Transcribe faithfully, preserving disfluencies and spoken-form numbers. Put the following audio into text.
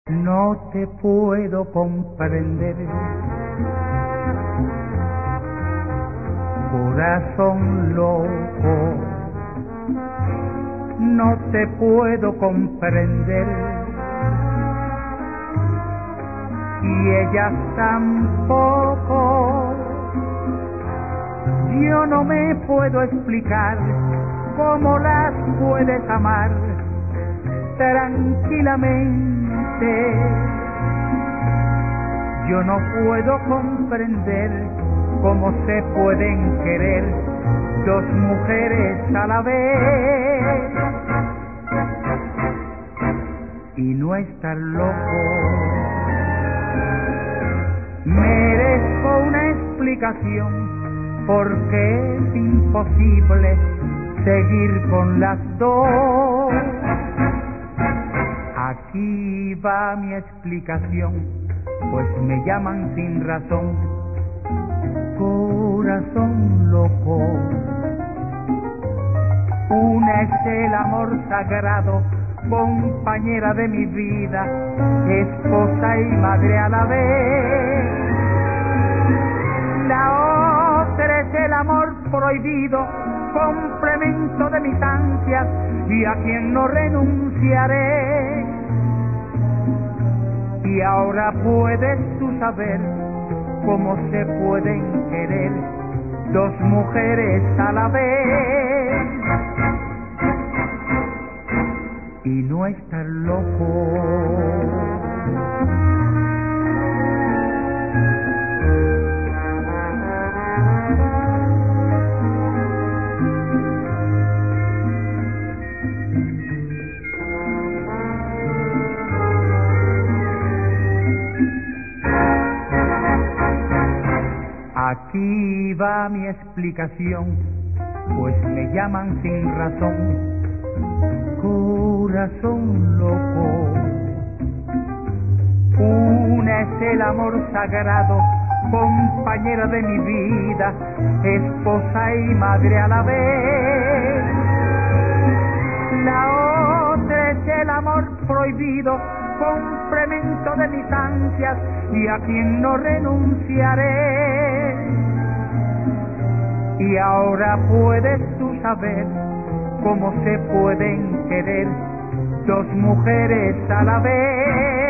No te puedo comprender, corazón loco. No te puedo comprender, y ellas tampoco. Yo no me puedo explicar cómo las puedes amar tranquilamente. Yo no puedo comprender cómo se pueden querer dos mujeres a la vez y no estar loco. Merezco una explicación porque es imposible seguir con las dos. Aquí va mi explicación, pues me llaman sin razón corazón loco. Una es el amor sagrado, compañera de mi vida, esposa y madre a la vez. La otra es el amor prohibido, complemento de mis ansias y a quien no renunciaré. Y ahora puedes tú saber cómo se pueden querer dos mujeres a la vez y no estar loco. Aquí va mi explicación, pues me llaman sin razón corazón loco. Una es el amor sagrado, compañera de mi vida, esposa y madre a la vez. La otra es el amor prohibido, complemento de mis ansias y a quien no renunciaré. Y ahora puedes tú saber cómo se pueden querer dos mujeres a la vez